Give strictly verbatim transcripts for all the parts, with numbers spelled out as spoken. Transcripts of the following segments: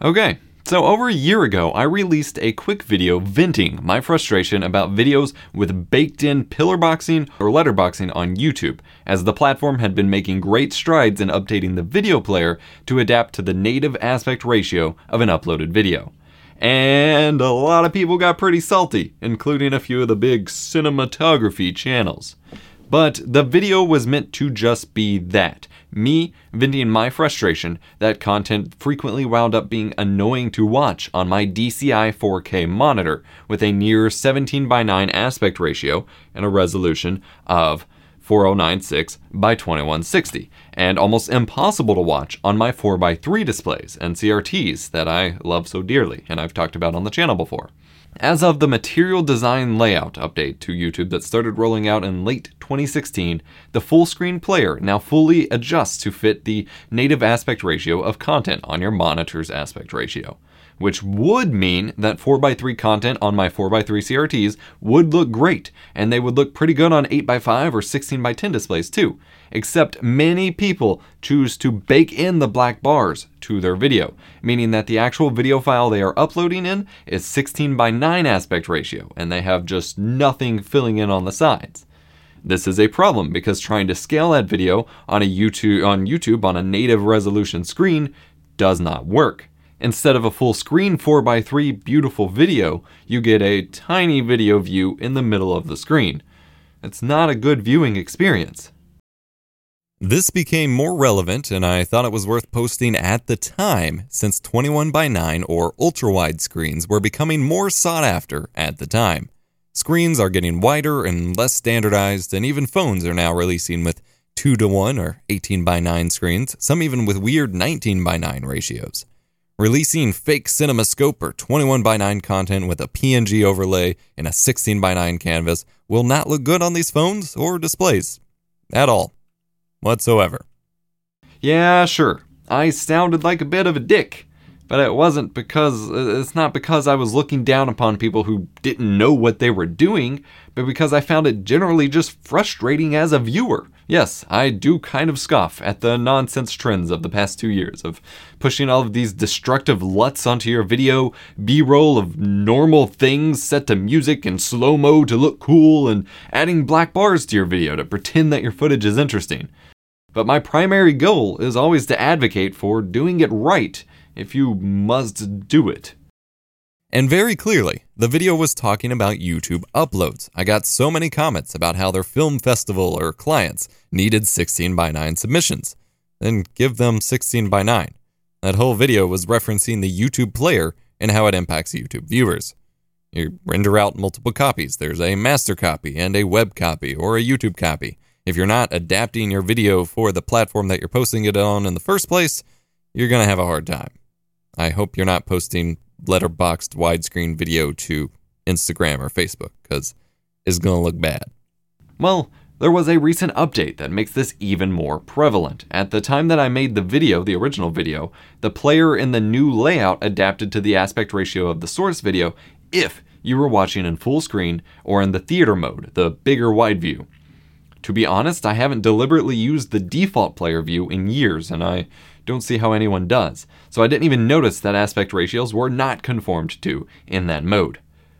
Okay, so over a year ago, I released a quick video venting my frustration about videos with baked-in pillar boxing or letterboxing on YouTube, as the platform had been making great strides in updating the video player to adapt to the native aspect ratio of an uploaded video. And a lot of people got pretty salty, including a few of the big cinematography channels. But the video was meant to just be that. Me venting my frustration that content frequently wound up being annoying to watch on my D C I four K monitor with a near seventeen by nine aspect ratio and a resolution of forty ninety-six by twenty-one sixty, and almost impossible to watch on my four by three displays and C R Ts that I love so dearly and I've talked about on the channel before. As of the material design layout update to YouTube that started rolling out in late twenty sixteen, the full screen player now fully adjusts to fit the native aspect ratio of content on your monitor's aspect ratio, which would mean that four by three content on my four by three C R Ts would look great, and they would look pretty good on eight by five or sixteen by ten displays too, except many people choose to bake in the black bars to their video, meaning that the actual video file they are uploading in is sixteen by nine aspect ratio, and they have just nothing filling in on the sides. This is a problem because trying to scale that video on a YouTube on YouTube on a native resolution screen does not work. Instead of a full screen four by three beautiful video, you get a tiny video view in the middle of the screen. It's not a good viewing experience. This became more relevant, and I thought it was worth posting at the time, since twenty-one by nine or ultra-wide screens were becoming more sought after at the time. Screens are getting wider and less standardized, and even phones are now releasing with two to one or eighteen by nine screens, some even with weird nineteen by nine ratios. Releasing fake CinemaScope or twenty-one by nine content with a P N G overlay in a sixteen by nine canvas will not look good on these phones or displays. At all. Whatsoever. Yeah, sure. I sounded like a bit of a dick. But it wasn't because, it's not because I was looking down upon people who didn't know what they were doing, but because I found it generally just frustrating as a viewer. Yes, I do kind of scoff at the nonsense trends of the past two years of pushing all of these destructive L U Ts onto your video, B-roll of normal things set to music and slow-mo to look cool, and adding black bars to your video to pretend that your footage is interesting. But my primary goal is always to advocate for doing it right, if you must do it. And very clearly, the video was talking about YouTube uploads. I got so many comments about how their film festival or clients needed sixteen by nine submissions. Then give them sixteen by nine. That whole video was referencing the YouTube player and how it impacts YouTube viewers. You render out multiple copies. There's a master copy and a web copy or a YouTube copy. If you're not adapting your video for the platform that you're posting it on in the first place, you're going to have a hard time. I hope you're not posting letterboxed widescreen video to Instagram or Facebook, because it's going to look bad. Well, there was a recent update that makes this even more prevalent. At the time that I made the video, the original video, the player in the new layout adapted to the aspect ratio of the source video if you were watching in full screen or in the theater mode, the bigger wide view. To be honest, I haven't deliberately used the default player view in years, and I don't see how anyone does, so I didn't even notice that aspect ratios were not conformed to in that mode.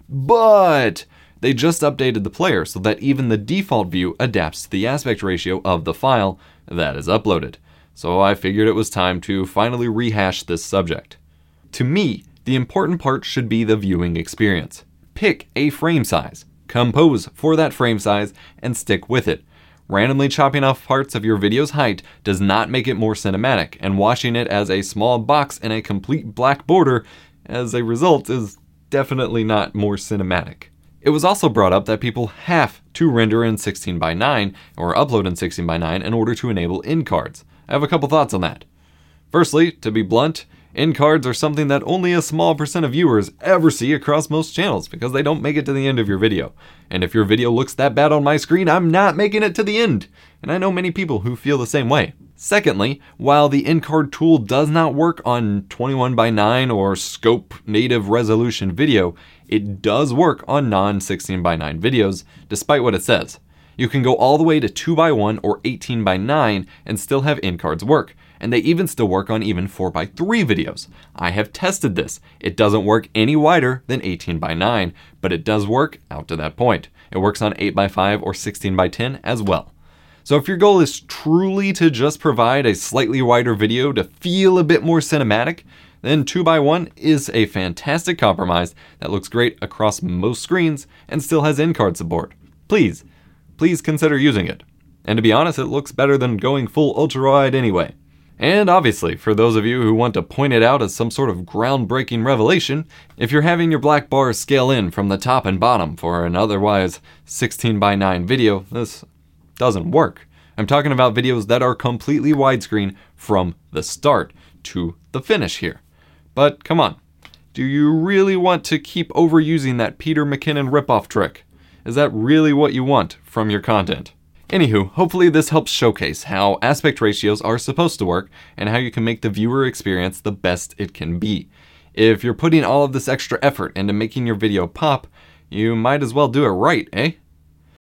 But they just updated the player so that even the default view adapts to the aspect ratio of the file that is uploaded. So I figured it was time to finally rehash this subject. To me, the important part should be the viewing experience. Pick a frame size, compose for that frame size, and stick with it. Randomly chopping off parts of your video's height does not make it more cinematic, and watching it as a small box in a complete black border as a result is definitely not more cinematic. It was also brought up that people have to render in sixteen by nine or upload in sixteen by nine in order to enable end cards. I have a couple thoughts on that. Firstly, to be blunt, end cards are something that only a small percent of viewers ever see across most channels because they don't make it to the end of your video. And if your video looks that bad on my screen, I'm not making it to the end. And I know many people who feel the same way. Secondly, while the end card tool does not work on twenty-one by nine or scope native resolution video, it does work on non sixteen by nine videos, despite what it says. You can go all the way to two by one or eighteen by nine and still have end cards work. and they even still work on even four by three videos. I have tested this. It doesn't work any wider than eighteen by nine, but it does work out to that point. It works on eight by five or sixteen by ten as well. So if your goal is truly to just provide a slightly wider video to feel a bit more cinematic, then two by one is a fantastic compromise that looks great across most screens and still has in-card support. Please, please consider using it. And to be honest, it looks better than going full ultra-wide anyway. And obviously, for those of you who want to point it out as some sort of groundbreaking revelation, if you're having your black bars scale in from the top and bottom for an otherwise sixteen by nine video, this doesn't work. I'm talking about videos that are completely widescreen from the start to the finish here. But come on, do you really want to keep overusing that Peter McKinnon ripoff trick? Is that really what you want from your content? Anywho, hopefully this helps showcase how aspect ratios are supposed to work and how you can make the viewer experience the best it can be. If you're putting all of this extra effort into making your video pop, you might as well do it right, eh?